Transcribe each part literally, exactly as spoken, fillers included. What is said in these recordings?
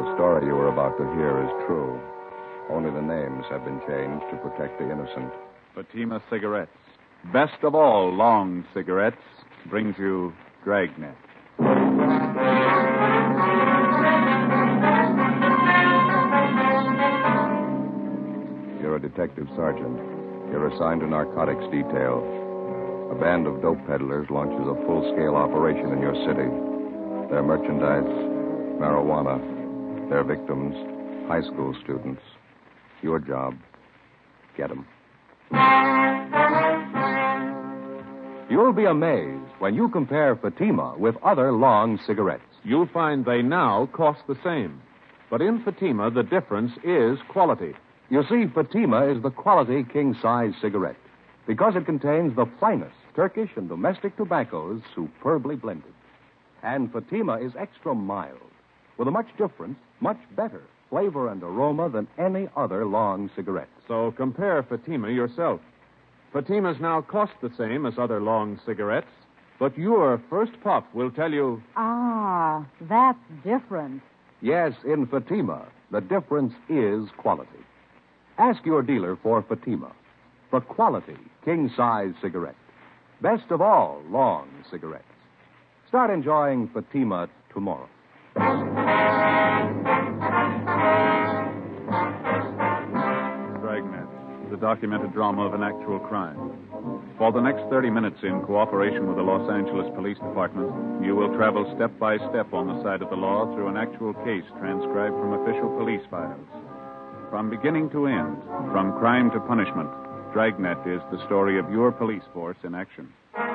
The story you are about to hear is true. Only the names have been changed to protect the innocent. Fatima Cigarettes, best of all long cigarettes, brings you Dragnet. You're a detective sergeant. You're assigned to narcotics detail. A band of dope peddlers launches a full-scale operation in your city. Their merchandise, marijuana. Their victims, high school students. Your job, get them. You'll be amazed when you compare Fatima with other long cigarettes. You'll find they now cost the same. But in Fatima, the difference is quality. You see, Fatima is the quality king-size cigarette because it contains the finest Turkish and domestic tobaccos superbly blended. And Fatima is extra mild with a much different, much better flavor and aroma than any other long cigarette. So compare Fatima yourself. Fatimas now cost the same as other long cigarettes, but your first puff will tell you... Ah, that's different. Yes, in Fatima, the difference is quality. Ask your dealer for Fatima, the quality king-size cigarette. Best of all long cigarettes. Start enjoying Fatima tomorrow. Dragnet, the documented drama of an actual crime. For the next thirty minutes, in cooperation with the Los Angeles Police Department, you will travel step by step on the side of the law through an actual case transcribed from official police files. From beginning to end, from crime to punishment, Dragnet is the story of your police force in action.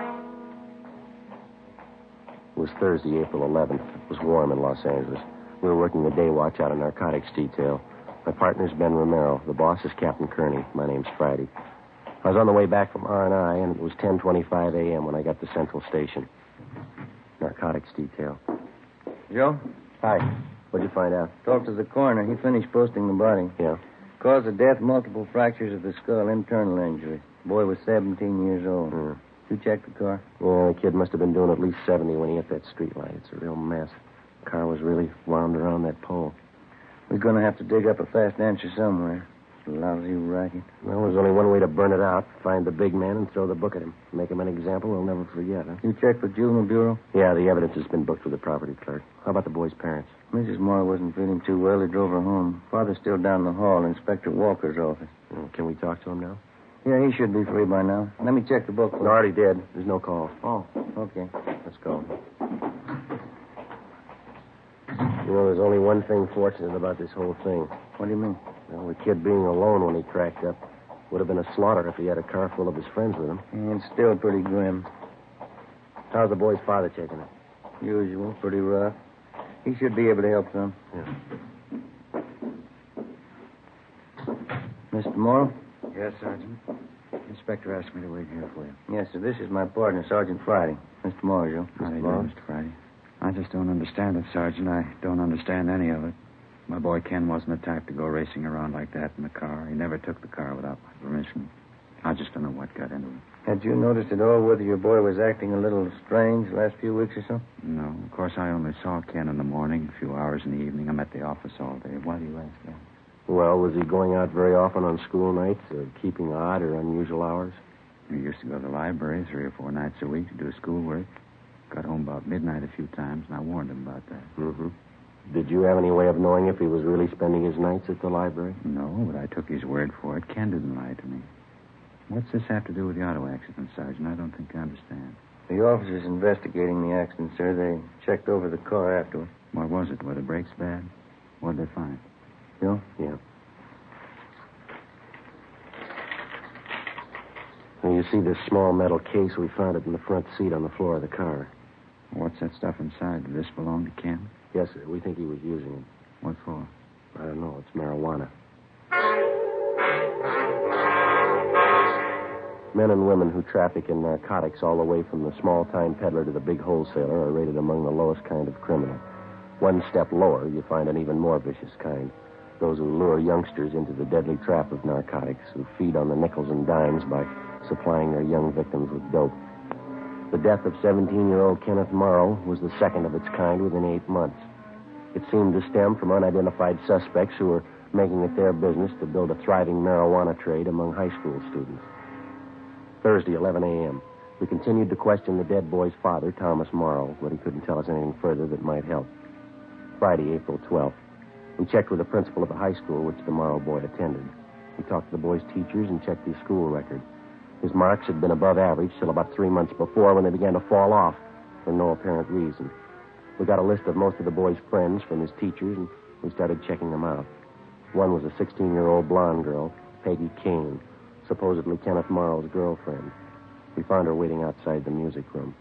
It was Thursday, April eleventh. It was warm in Los Angeles. We were working the day watch out of narcotics detail. My partner's Ben Romero. The boss is Captain Kearney. My name's Friday. I was on the way back from R and I, and it was ten twenty-five a.m. when I got to Central Station. Narcotics detail. Joe? Hi. What'd you find out? Talked to the coroner. He finished posting the body. Yeah? Cause of death, multiple fractures of the skull, internal injury. Boy was seventeen years old. Mm. You checked the car? Yeah, the kid must have been doing at least seventy when he hit that street light. It's a real mess. The car was really wound around that pole. We're going to have to dig up a fast answer somewhere. Lousy racket. Well, there's only one way to burn it out. Find the big man and throw the book at him. Make him an example we'll never forget, huh? You checked with Juvenile Bureau? Yeah, the evidence has been booked with the property clerk. How about the boy's parents? Missus Moore wasn't feeling too well. They drove her home. Father's still down the hall, Inspector Walker's office. Mm, can we talk to him now? Yeah, he should be free by now. Let me check the book. I already did. There's no call. Oh, okay. Let's go. You know, there's only one thing fortunate about this whole thing. What do you mean? Well, the kid being alone when he cracked up would have been a slaughter if he had a car full of his friends with him. Yeah, it's still pretty grim. How's the boy's father taking it? Usual, pretty rough. He should be able to help some. Yeah. Mister Morrow? Yes, Sergeant. Inspector asked me to wait here for you. Yes, sir. This is my partner, Sergeant Friday. Mister Morrow, Joe. How do you do, Mister Friday? I just don't understand it, Sergeant. I don't understand any of it. My boy Ken wasn't the type to go racing around like that in the car. He never took the car without my permission. I just don't know what got into him. Had you noticed at all whether your boy was acting a little strange the last few weeks or so? No. Of course, I only saw Ken in the morning, a few hours in the evening. I'm at the office all day. Why do you ask that? Well, was he going out very often on school nights, or keeping odd or unusual hours? He used to go to the library three or four nights a week to do his schoolwork. Got home about midnight a few times, and I warned him about that. Mm-hmm. Did you have any way of knowing if he was really spending his nights at the library? No, but I took his word for it. Ken didn't lie to me. What's this have to do with the auto accident, Sergeant? I don't think I understand. The officers investigating the accident, sir. They checked over the car afterward. What was it? Were the brakes bad? What did they find? You? Yeah. Well, you see this small metal case? We found it in the front seat on the floor of the car. What's that stuff inside? Did this belong to Ken? Yes, sir. We think he was using it. What for? I don't know. It's marijuana. Men and women who traffic in narcotics all the way from the small-time peddler to the big wholesaler are rated among the lowest kind of criminal. One step lower, you find an even more vicious kind. Those who lure youngsters into the deadly trap of narcotics, who feed on the nickels and dimes by supplying their young victims with dope. The death of seventeen-year-old Kenneth Morrow was the second of its kind within eight months. It seemed to stem from unidentified suspects who were making it their business to build a thriving marijuana trade among high school students. Thursday, eleven a.m. We continued to question the dead boy's father, Thomas Morrow, but he couldn't tell us anything further that might help. Friday, April twelfth. We checked with the principal of the high school which the Morrow boy attended. We talked to the boy's teachers and checked his school record. His marks had been above average till about three months before when they began to fall off for no apparent reason. We got a list of most of the boy's friends from his teachers, and we started checking them out. One was a sixteen-year-old blonde girl, Peggy Kane, supposedly Kenneth Morrow's girlfriend. We found her waiting outside the music room.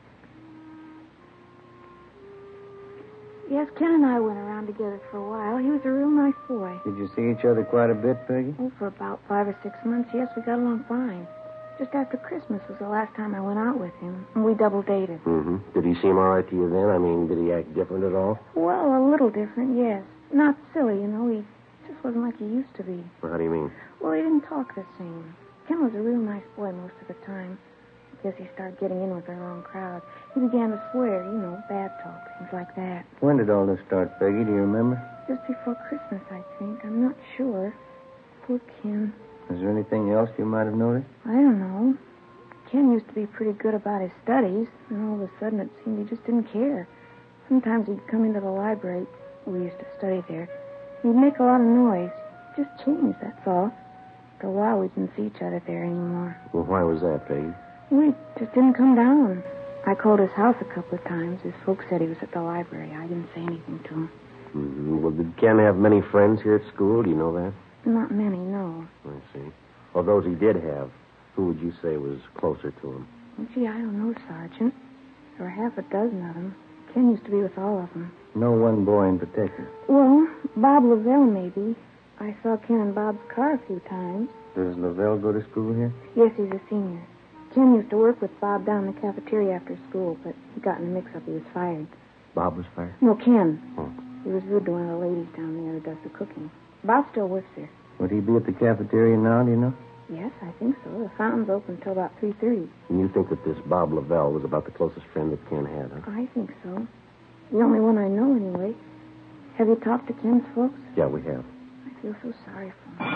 Yes, Ken and I went around together for a while. He was a real nice boy. Did you see each other quite a bit, Peggy? Oh, for about five or six months, yes, we got along fine. Just after Christmas was the last time I went out with him, and we double dated. Mm-hmm. Did he seem all right to you then? I mean, did he act different at all? Well, a little different, yes. Not silly, you know. He just wasn't like he used to be. Well, how do you mean? Well, he didn't talk the same. Ken was a real nice boy most of the time. I guess he started getting in with the wrong crowd. He began to swear, you know, bad talk, things like that. When did all this start, Peggy? Do you remember? Just before Christmas, I think. I'm not sure. Poor Ken. Is there anything else you might have noticed? I don't know. Ken used to be pretty good about his studies, and all of a sudden it seemed he just didn't care. Sometimes he'd come into the library. We used to study there. He'd make a lot of noise. Just changed, that's all. After a while, we didn't see each other there anymore. Well, why was that, Peggy? We just didn't come down. I called his house a couple of times. His folks said he was at the library. I didn't say anything to him. Mm-hmm. Well, did Ken have many friends here at school? Do you know that? Not many, no. I see. Of those he did have, who would you say was closer to him? Well, gee, I don't know, Sergeant. There were half a dozen of them. Ken used to be with all of them. No one boy in particular? Well, Bob Lavelle, maybe. I saw Ken in Bob's car a few times. Does Lavelle go to school here? Yes, he's a senior. Ken used to work with Bob down in the cafeteria after school, but he got in a mix-up. He was fired. Bob was fired? No, Ken. Oh. He was rude to one of the ladies down there who does the cooking. Bob still works there. Would he be at the cafeteria now, do you know? Yes, I think so. The fountain's open until about three thirty. And you think that this Bob Lavelle was about the closest friend that Ken had, huh? I think so. The only one I know, anyway. Have you talked to Ken's folks? Yeah, we have. I feel so sorry for him.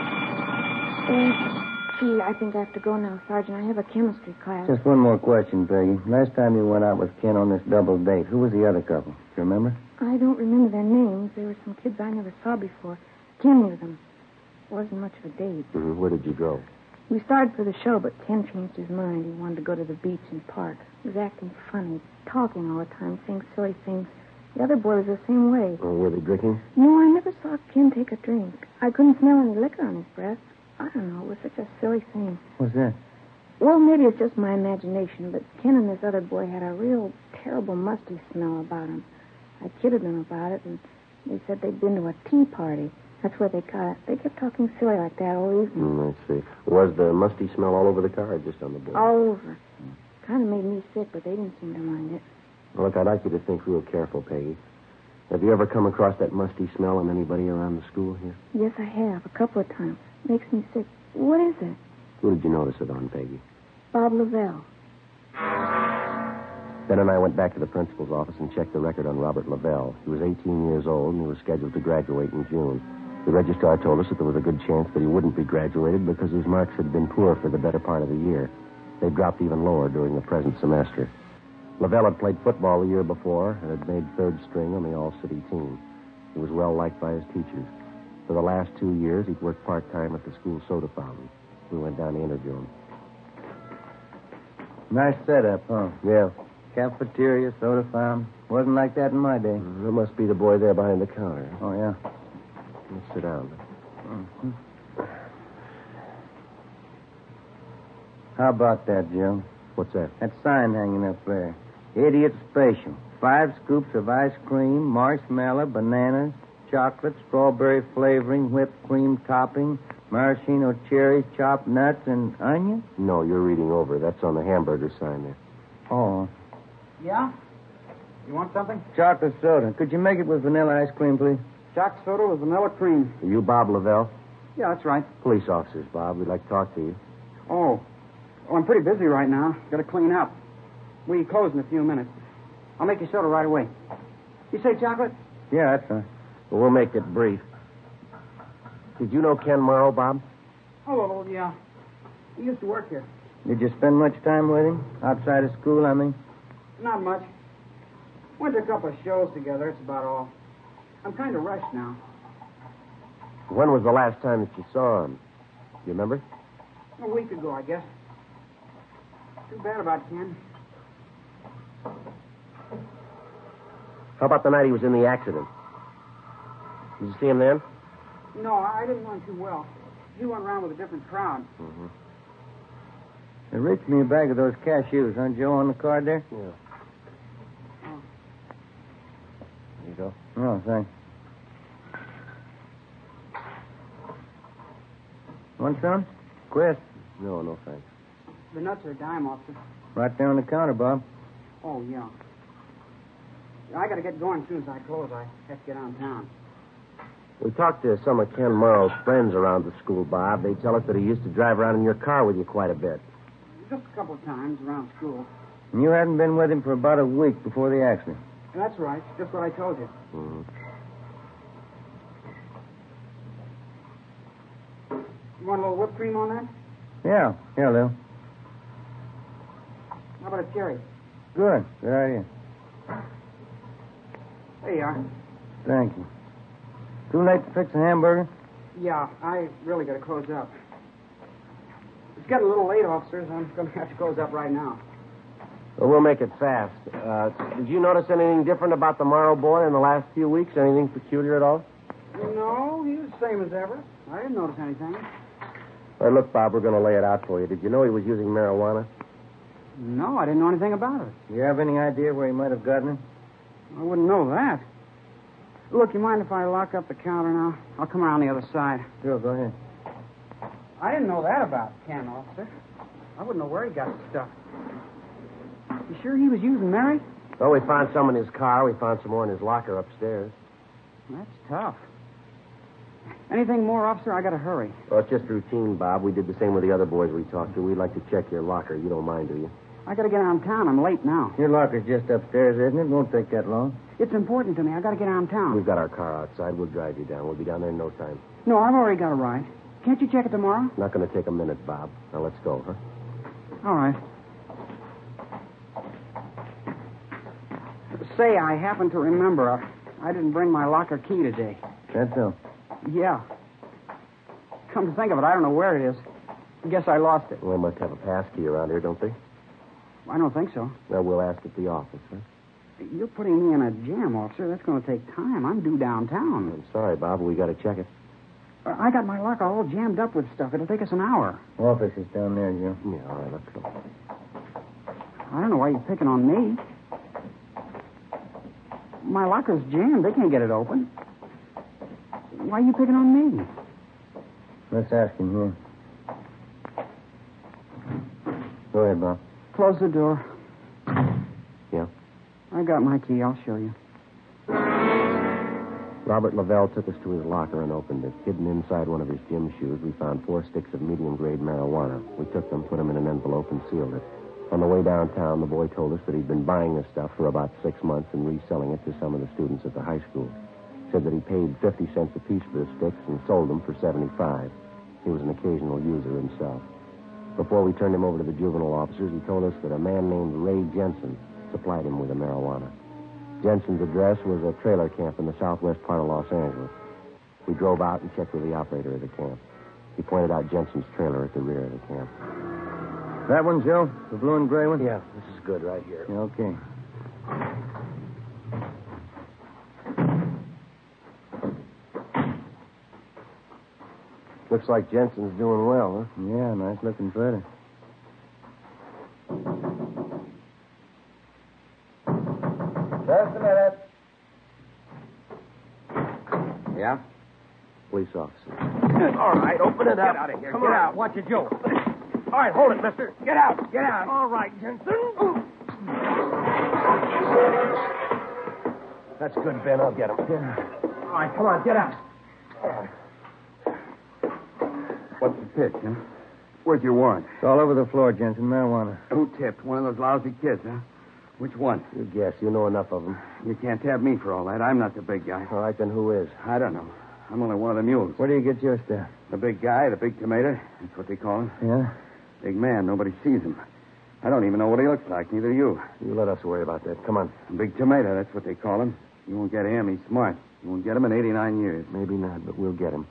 Oh, gee, I think I have to go now, Sergeant. I have a chemistry class. Just one more question, Peggy. Last time you went out with Ken on this double date, who was the other couple? Do you remember? I don't remember their names. There were some kids I never saw before. Ken knew them. It wasn't much of a date. Mm-hmm. Where did you go? We started for the show, but Ken changed his mind. He wanted to go to the beach and park. He was acting funny, talking all the time, saying silly things. The other boy was the same way. Oh, were they drinking? No, I never saw Ken take a drink. I couldn't smell any liquor on his breath. I don't know. It was such a silly thing. What's that? Well, maybe it's just my imagination, but Ken and this other boy had a real terrible musty smell about him. I kidded them about it, and they said they'd been to a tea party. That's where they got it. They kept talking silly like that all evening. Mm, I see. Was the musty smell all over the car or just on the board? All over. Kind of made me sick, but they didn't seem to mind it. Well, look, I'd like you to think real careful, Peggy. Have you ever come across that musty smell on anybody around the school here? Yes, I have. A couple of times. Makes me sick. What is it? Who did you notice it on, Peggy? Bob Lavelle. Ben and I went back to the principal's office and checked the record on Robert Lavelle. He was eighteen years old, and he was scheduled to graduate in June. The registrar told us that there was a good chance that he wouldn't be graduated because his marks had been poor for the better part of the year. They dropped even lower during the present semester. Lavelle had played football the year before and had made third string on the all-city team. He was well liked by his teachers. For the last two years, he'd worked part-time at the school soda fountain. We went down to interview him. Nice setup, huh? Yeah. Cafeteria, soda fountain. Wasn't like that in my day. Mm, that must be the boy there behind the counter. Oh, yeah. Let's sit down. Mm-hmm. How about that, Joe? What's that? That sign hanging up there. Idiot Special. Five scoops of ice cream, marshmallow, bananas, chocolate, strawberry flavoring, whipped cream topping, maraschino cherries, chopped nuts, and onions? No, you're reading over. That's on the hamburger sign there. Oh. Yeah? You want something? Chocolate soda. Could you make it with vanilla ice cream, please? Chocolate soda with vanilla cream. Are you Bob Lavelle? Yeah, that's right. Police officers, Bob. We'd like to talk to you. Oh. Oh, I'm pretty busy right now. Got to clean up. We close in a few minutes. I'll make you soda right away. You say chocolate? Yeah, that's fine. Well, we'll make it brief. Did you know Ken Morrow, Bob? Oh, yeah. He used to work here. Did you spend much time with him? Outside of school, I mean? Not much. Went to a couple of shows together, that's about all. I'm kind of rushed now. When was the last time that you saw him? You remember? A week ago, I guess. Too bad about Ken. How about the night he was in the accident? Did you see him then? No, I didn't know him too well. He went around with a different crowd. Mm-hmm. They reached me a bag of those cashews, huh, Joe, on the card there? Yeah. Oh. There you go. Oh, thanks. Want some? Quest. No, no, thanks. The nuts are a dime, officer. Right there on the counter, Bob. Oh, yeah. I got to get going as soon as I close. I have to get on town. We talked to some of Ken Morrow's friends around the school, Bob. They tell us that he used to drive around in your car with you quite a bit. Just a couple of times around school. And you hadn't been with him for about a week before the accident. That's right. Just what I told you. Mm-hmm. You want a little whipped cream on that? Yeah, yeah, Lil. How about a cherry? Good. Good idea. There you are. Thank you. Too late to fix a hamburger? Yeah, I really got to close up. It's getting a little late, officers. I'm going to have to close up right now. Well, we'll make it fast. Uh, did you notice anything different about the Morrow boy in the last few weeks? Anything peculiar at all? No, he was the same as ever. I didn't notice anything. All right, look, Bob, we're going to lay it out for you. Did you know he was using marijuana? No, I didn't know anything about it. Do you have any idea where he might have gotten it? I wouldn't know that. Look, you mind if I lock up the counter now? I'll come around the other side. Sure, go ahead. I didn't know that about Ken, officer. I wouldn't know where he got the stuff. You sure he was using Mary? Well, we found some in his car. We found some more in his locker upstairs. That's tough. Anything more, officer? I got to hurry. Well, it's just routine, Bob. We did the same with the other boys we talked to. We'd like to check your locker. You don't mind, do you? I got to get downtown. I'm late now. Your locker's just upstairs, isn't it? Won't take that long. It's important to me. I got to get downtown. We've got our car outside. We'll drive you down. We'll be down there in no time. No, I've already got a ride. Can't you check it tomorrow? Not going to take a minute, Bob. Now, let's go, huh? All right. Say, I happen to remember uh, I didn't bring my locker key today. That's so. Yeah. Come to think of it, I don't know where it is. I guess I lost it. Well, they must have a pass key around here, don't they? I don't think so. Well, we'll ask at the office, huh? You're putting me in a jam, officer. That's going to take time. I'm due downtown. I'm sorry, Bob, but we got to check it. Uh, I got my locker all jammed up with stuff. It'll take us an hour. Office is down there, Joe. Yeah, all right, let's go. I don't know why you're picking on me. My locker's jammed. They can't get it open. Why are you picking on me? Let's ask him here. Go ahead, Bob. Close the door. Yeah? I got my key. I'll show you. Robert Lavelle took us to his locker and opened it. Hidden inside one of his gym shoes, we found four sticks of medium-grade marijuana. We took them, put them in an envelope, and sealed it. On the way downtown, the boy told us that he'd been buying this stuff for about six months and reselling it to some of the students at the high school. Said that he paid fifty cents a piece for the sticks and sold them for seventy-five. He was an occasional user himself. Before we turned him over to the juvenile officers, he told us that a man named Ray Jensen supplied him with the marijuana. Jensen's address was a trailer camp in the southwest part of Los Angeles. We drove out and checked with the operator of the camp. He pointed out Jensen's trailer at the rear of the camp. That one, Joe? The blue and gray one? Yeah, this is good right here. Yeah, okay. Looks like Jensen's doing well, huh? Yeah, nice looking feather. Just a minute. Yeah? Police officer. All right, open it up. Get out of here. Come Get on. out. Watch it, Joe. All right, hold it, mister. Get out. Get out. All right, Jensen. That's good, Ben. I'll get him. Yeah. All right, come on, get out. What's the pitch, huh? Where's your warrant? It's all over the floor, Jensen. Marijuana. Who tipped? One of those lousy kids, huh? Which one? You guess. You know enough of them. You can't have me for all that. I'm not the big guy. All right, then who is? I don't know. I'm only one of the mules. Where do you get your stuff? The big guy, the big tomato. That's what they call him. Yeah? Big man. Nobody sees him. I don't even know what he looks like. Neither do you. You let us worry about that. Come on. Big tomato. That's what they call him. You won't get him. He's smart. You won't get him in eighty-nine years. Maybe not, but we'll get him.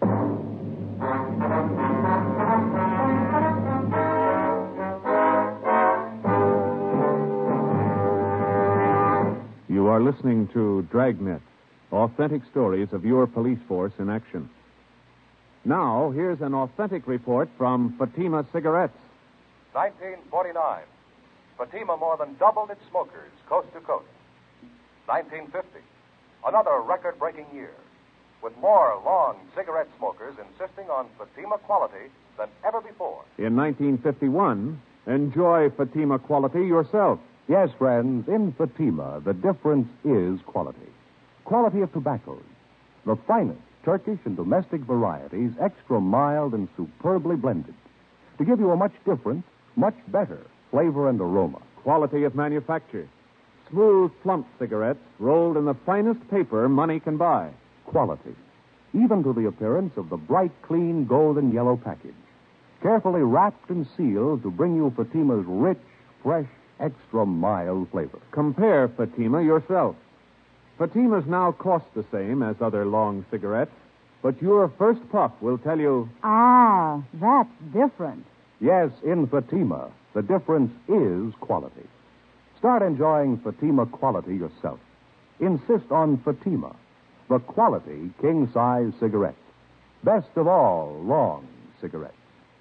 You are listening to Dragnet, authentic stories of your police force in action. Now, here's an authentic report from Fatima Cigarettes. nineteen forty-nine. Fatima more than doubled its smokers coast to coast. nineteen fifty. Another record-breaking year, with more long cigarette smokers insisting on Fatima quality than ever before. In nineteen fifty-one, enjoy Fatima quality yourself. Yes, friends, in Fatima, the difference is quality. Quality of tobaccos. The finest Turkish and domestic varieties, extra mild and superbly blended, to give you a much different, much better flavor and aroma. Quality of manufacture. Smooth, plump cigarettes rolled in the finest paper money can buy. Quality, even to the appearance of the bright, clean, golden yellow package. Carefully wrapped and sealed to bring you Fatima's rich, fresh, extra mild flavor. Compare Fatima yourself. Fatimas now cost the same as other long cigarettes, but your first puff will tell you... Ah, that's different. Yes, in Fatima, the difference is quality. Start enjoying Fatima quality yourself. Insist on Fatima, the quality king-size cigarette. Best of all long cigarettes.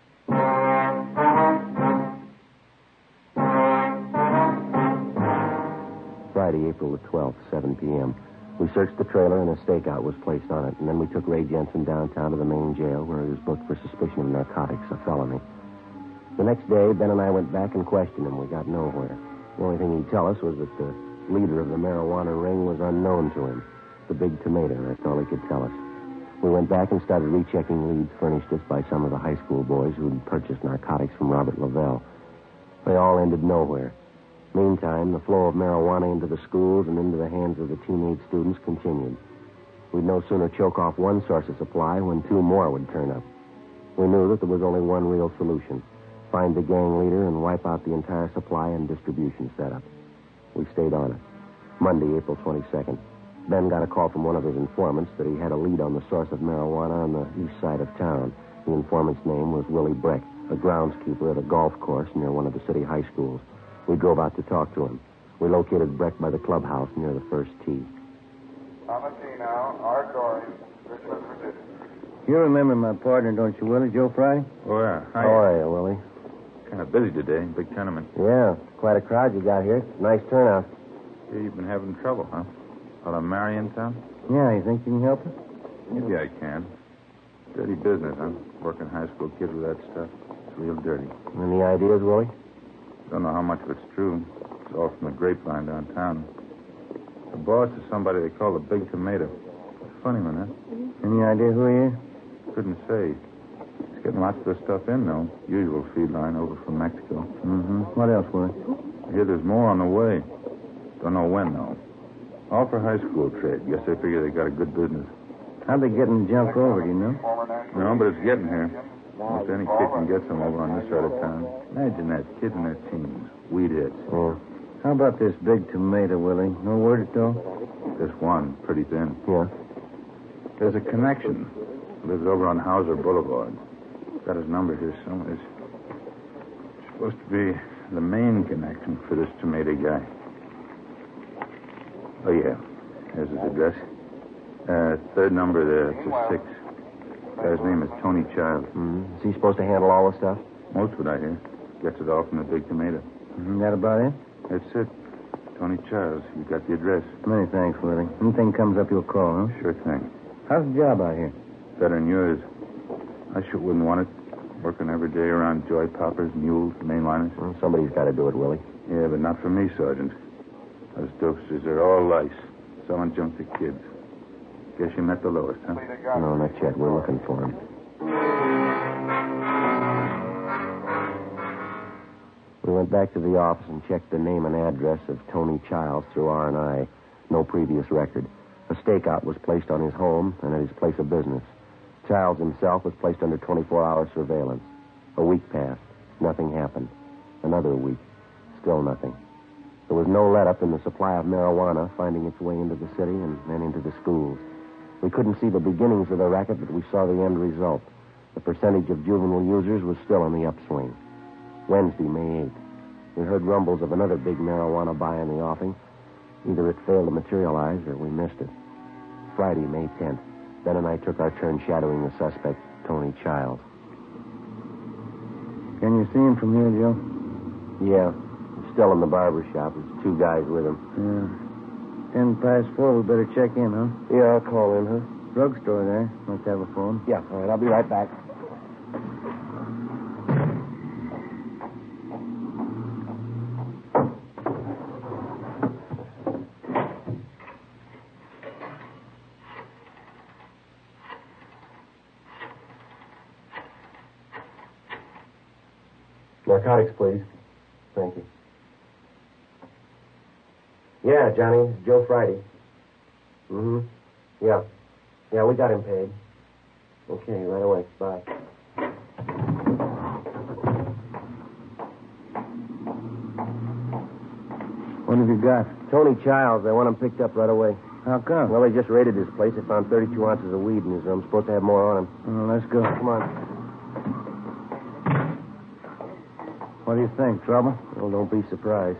Friday, April the twelfth, seven p.m. We searched the trailer and a stakeout was placed on it, and then we took Ray Jensen downtown to the main jail where he was booked for suspicion of narcotics, a felony. The next day, Ben and I went back and questioned him. We got nowhere. The only thing he'd tell us was that the leader of the marijuana ring was unknown to him. The big tomato, that's all he could tell us. We went back and started rechecking leads furnished us by some of the high school boys who'd purchased narcotics from Robert Lavelle. They all ended nowhere. Meantime, the flow of marijuana into the schools and into the hands of the teenage students continued. We'd no sooner choke off one source of supply when two more would turn up. We knew that there was only one real solution. Find the gang leader and wipe out the entire supply and distribution setup. We stayed on it. Monday, April twenty-second. Ben got a call from one of his informants that he had a lead on the source of marijuana on the east side of town. The informant's name was Willie Breck, a groundskeeper at a golf course near one of the city high schools. We drove out to talk to him. We located Breck by the clubhouse near the first tee. Thomas E. now, Art Dory, Richmond, Virginia. You remember my partner, don't you, Willie? Joe Fry? Oh, yeah. Hi. How are you, Willie? Kind of busy today. Big tournament. Yeah, quite a crowd you got here. Nice turnout. Yeah, you've been having trouble, huh? Well, I'm Mary in town? Yeah, you think you can help us? Maybe I can. Dirty business, huh? Working high school kids with that stuff. It's real dirty. Any ideas, Willie? Don't know how much of it's true. It's all from the grapevine downtown. The boss is somebody they call the Big Tomato. Funny one, huh? Any idea who he is? Couldn't say. He's getting lots of the stuff in, though. Usual feed line over from Mexico. Mm-hmm. What else, Willie? I hear there's more on the way. Don't know when, though. All for high school trade. Guess they figure they got a good business. How'd they get in junk over, do you know? No, but it's getting here. If any kid can get some over on this side of town. Imagine that, kids in their teens. Weed hits. Oh. How about this Big Tomato, Willie? No word at all? Just one, pretty thin. Yeah? There's a connection. Lives over on Hauser Boulevard. Got his number here somewhere. It's supposed to be the main connection for this tomato guy. Oh, yeah. There's his address. Uh, third number there. It's a six. Guy's name is Tony Childs. Mm-hmm. Is he supposed to handle all the stuff? Most of it, I hear. Gets it all from the Big Tomato. Mm-hmm. That about it? That's it. Tony Childs. You got the address. Many thanks, Willie. Anything comes up, you'll call, huh? Sure thing. How's the job out here? Better than yours. I sure wouldn't want it. Working every day around joy poppers, mules, mainliners. Well, somebody's got to do it, Willie. Yeah, but not for me, Sergeant. Those dopesters are all lice. Selling junk to kids. Guess you met the lowest, huh? No, not yet. We're looking for him. We We went back to the office and checked the name and address of Tony Childs through R and I. No previous record. A stakeout was placed on his home and at his place of business. Childs himself was placed under twenty-four hour surveillance. A week passed. Nothing happened. Another week. Still nothing. There was no let-up in the supply of marijuana finding its way into the city and then into the schools. We couldn't see the beginnings of the racket, but we saw the end result. The percentage of juvenile users was still on the upswing. Wednesday, May eighth. We heard rumbles of another big marijuana buy in the offing. Either it failed to materialize or we missed it. Friday, May tenth. Ben and I took our turn shadowing the suspect, Tony Childs. Can you see him from here, Joe? Yeah. He's still in the barber shop. There's two guys with him. Yeah. Ten past four. We better check in, huh? Yeah, I'll call in, huh? Drugstore there. Must have a phone. Yeah, all right. I'll be right back. Narcotics, please. Thank you. Yeah, Johnny. It's Joe Friday. Mm-hmm. Yeah. Yeah, we got him paid. Okay, right away. Bye. What have you got? Tony Childs. They want him picked up right away. How come? Well, they just raided his place. They found thirty-two ounces of weed in his room. Supposed to have more on him. Well, let's go. Come on. What do you think? Trouble? Well, don't be surprised.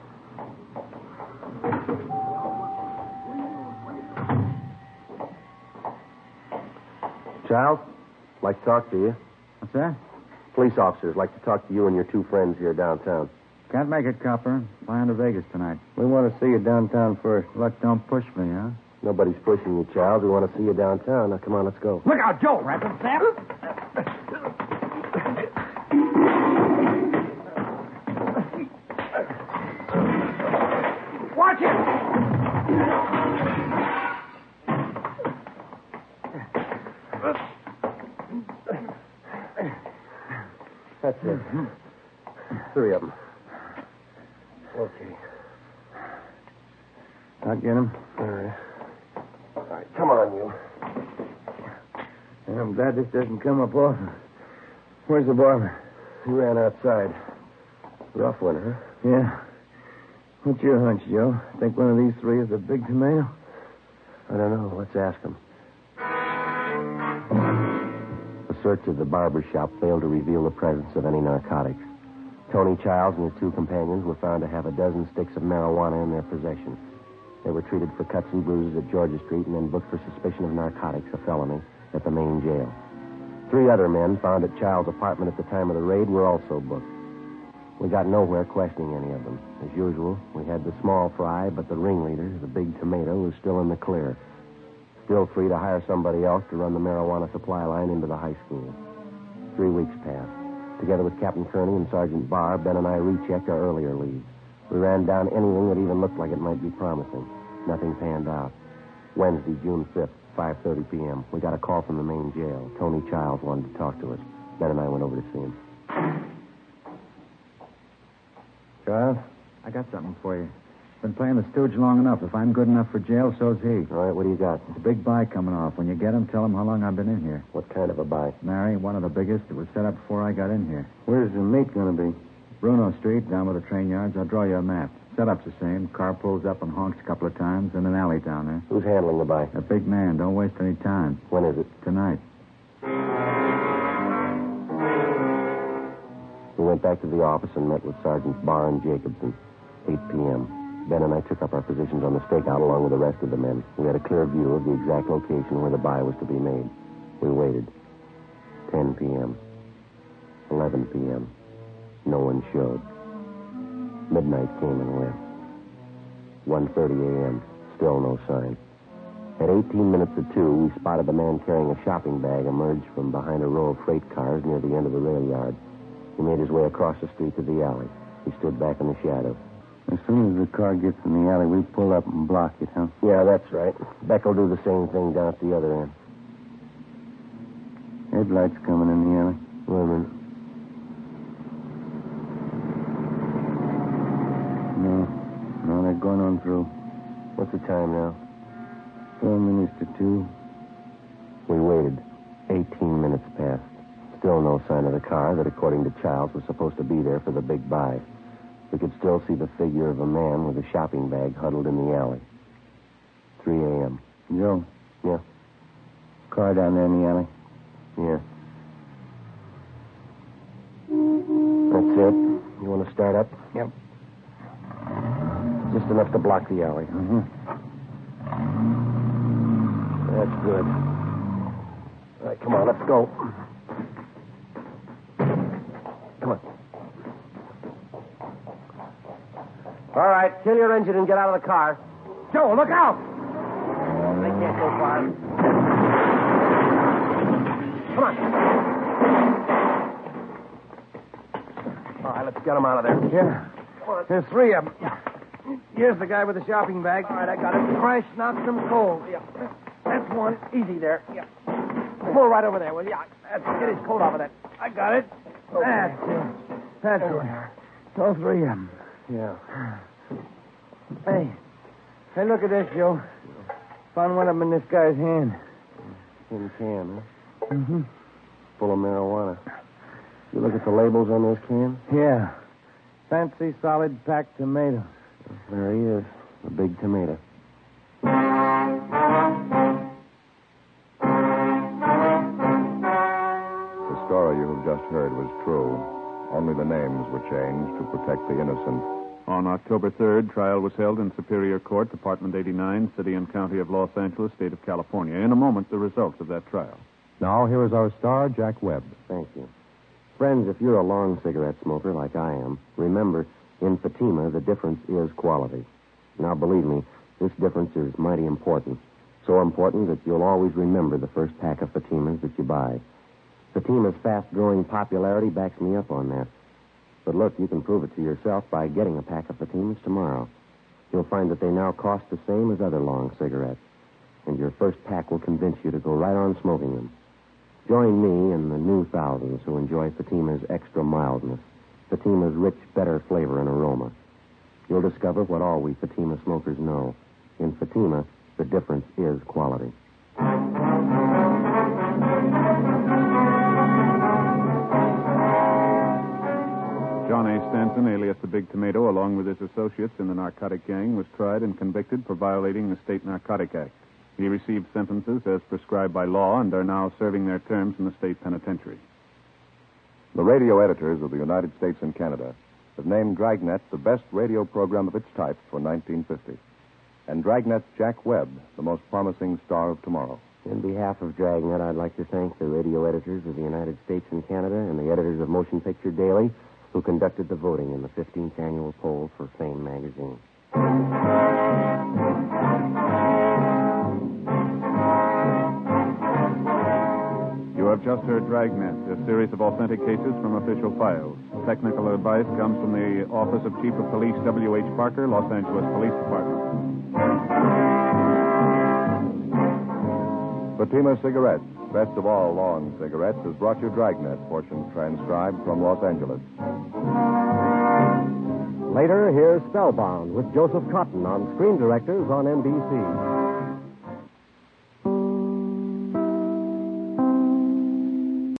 Childs, like to talk to you. What's that? Police officers like to talk to you and your two friends here downtown. Can't make it, copper. Flying to Vegas tonight. We want to see you downtown first. Luck don't push me, huh? Nobody's pushing you, Childs. We want to see you downtown. Now, come on, let's go. Look out, Joe, Rampant Snap. Watch it! That's it. Three of them. Okay. I'll get him. All right. All right, come on, you. I'm glad this doesn't come up often. Where's the barber? He ran outside. Rough one, huh? Yeah. What's your hunch, Joe? Think one of these three is a big tomato? I don't know. Let's ask him. The search of the barber shop failed to reveal the presence of any narcotics. Tony Childs and his two companions were found to have a dozen sticks of marijuana in their possession. They were treated for cuts and bruises at Georgia Street and then booked for suspicion of narcotics, a felony, at the main jail. Three other men found at Childs' apartment at the time of the raid were also booked. We got nowhere questioning any of them. As usual, we had the small fry, but the ringleader, the big tomato, was still in the clear. Still free to hire somebody else to run the marijuana supply line into the high school. Three weeks passed. Together with Captain Kearney and Sergeant Barr, Ben and I rechecked our earlier leads. We ran down anything that even looked like it might be promising. Nothing panned out. Wednesday, June fifth, five thirty p.m. We got a call from the main jail. Tony Childs wanted to talk to us. Ben and I went over to see him. Child? I got something for you. Been playing the stooge long enough. If I'm good enough for jail, so's he. All right, what do you got? It's a big buy coming off. When you get him, tell him how long I've been in here. What kind of a buy? Mary, one of the biggest. It was set up before I got in here. Where's the meat going to be? Bruno Street, down with the train yards. I'll draw you a map. Setup's the same. Car pulls up and honks a couple of times in an alley down there. Who's handling the buy? A big man. Don't waste any time. When is it? Tonight. We went back to the office and met with Sergeants Barr and Jacobson. eight p.m. Ben and I took up our positions on the stakeout along with the rest of the men. We had a clear view of the exact location where the buy was to be made. We waited. ten p.m. eleven p.m. No one showed. Midnight came and went. one thirty a.m. Still no sign. At eighteen minutes to two, we spotted the man carrying a shopping bag emerge from behind a row of freight cars near the end of the rail yard. He made his way across the street to the alley. He stood back in the shadow. As soon as the car gets in the alley, we pull up and block it, huh? Yeah, that's right. Beck will do the same thing down at the other end. Headlights coming in the alley. Wait a minute. going on through. What's the time now? Four minutes to two. We waited. Eighteen minutes passed. Still no sign of the car that, according to Childs, was supposed to be there for the big buy. We could still see the figure of a man with a shopping bag huddled in the alley. three a.m. Joe. Yeah? Car down there in the alley. Yeah. That's it. You want to start up? Yep. Just enough to block the alley. Mm-hmm. That's good. All right, come on, let's go. Come on. All right, kill your engine and get out of the car. Joe, look out! They can't go far. Come on. All right, let's get them out of there. Yeah. There's three of them. Here's the guy with the shopping bag. All right, I got it. Crash knocked him cold. Yeah. That's one. Easy there. Yeah. Pull right over there, will you? That's it. Get his coat off of that. I got it. Okay. That's it. That's it. It's all three of them. Yeah. Hey. Hey, look at this, Joe. Found one of them in this guy's hand. Tin can, huh? Mm-hmm. Full of marijuana. You look at the labels on those cans? Yeah. Fancy solid packed tomatoes. There he is. The big tomato. The story you have just heard was true. Only the names were changed to protect the innocent. On October third, trial was held in Superior Court, Department eighty-nine, City and County of Los Angeles, State of California. In a moment, the results of that trial. Now, here is our star, Jack Webb. Thank you. Friends, if you're a long cigarette smoker like I am, remember, in Fatima, the difference is quality. Now, believe me, this difference is mighty important. So important that you'll always remember the first pack of Fatimas that you buy. Fatima's fast-growing popularity backs me up on that. But look, you can prove it to yourself by getting a pack of Fatimas tomorrow. You'll find that they now cost the same as other long cigarettes. And your first pack will convince you to go right on smoking them. Join me and the new thousands who enjoy Fatima's extra mildness, Fatima's rich, better flavor and aroma. You'll discover what all we Fatima smokers know. In Fatima, the difference is quality. John A. Stanton, alias the Big Tomato, along with his associates in the narcotic gang, was tried and convicted for violating the State Narcotic Act. He received sentences as prescribed by law and are now serving their terms in the state penitentiary. The radio editors of the United States and Canada have named Dragnet the best radio program of its type for nineteen fifty. And Dragnet's Jack Webb, the most promising star of tomorrow. In behalf of Dragnet, I'd like to thank the radio editors of the United States and Canada and the editors of Motion Picture Daily who conducted the voting in the fifteenth annual poll for Fame magazine. You have just heard Dragnet, a series of authentic cases from official files. Technical advice comes from the Office of Chief of Police W H Parker, Los Angeles Police Department. Fatima Cigarettes, best of all long cigarettes, has brought you Dragnet, portions transcribed from Los Angeles. Later, here's Spellbound with Joseph Cotton on Screen Directors on N B C.